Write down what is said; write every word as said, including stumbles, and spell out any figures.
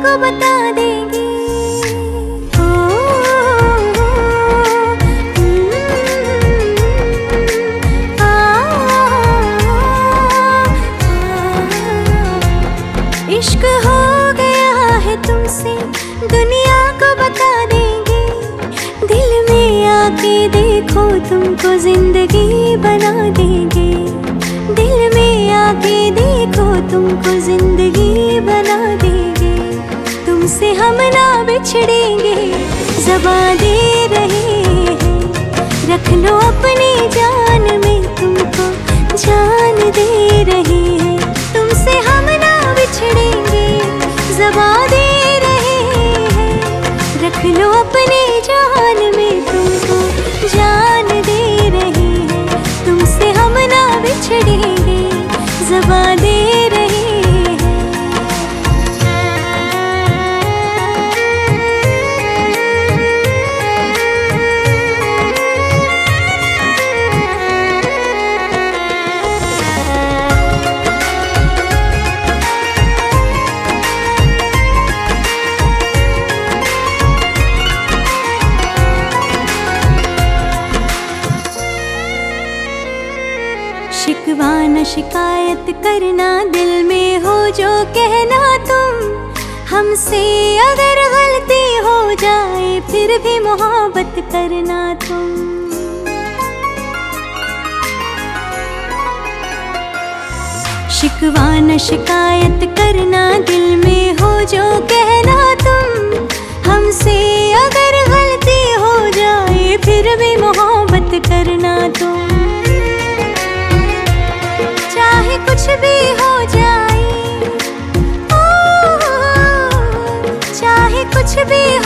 को बता देंगे। ओ, आ, इश्क हो गया है तुमसे दुनिया को बता देंगे। दिल में आके देखो तुमको जिंदगी बना देंगे। दिल में आके देखो तुमको जिंदगी बना देंगे। तुमसे हम ना बिछड़ेंगे, ज़बां दे रहे हैं। रख लो अपनी जान में, तुमको जान दे रहे हैं। तुमसे हम ना बिछड़ेंगे, ज़बां दे रहे हैं। रख लो अपनी जान में, तुमको जान दे रहे हैं। तुमसे हम ना बिछड़ेंगे, ज़बां दे रहे हैं। शिकवा न शिकायत करना, दिल में हो जो कहना तुम। हमसे अगर गलती हो जाए फिर भी मोहब्बत करना तुम। शिकवा न शिकायत करना, दिल में हो जो कहना तुम। हमसे अगर गलती हो जाए फिर भी मोहब्बत करना तुम। चाहे कुछ भी हो जाए, ओ, चाहे कुछ भी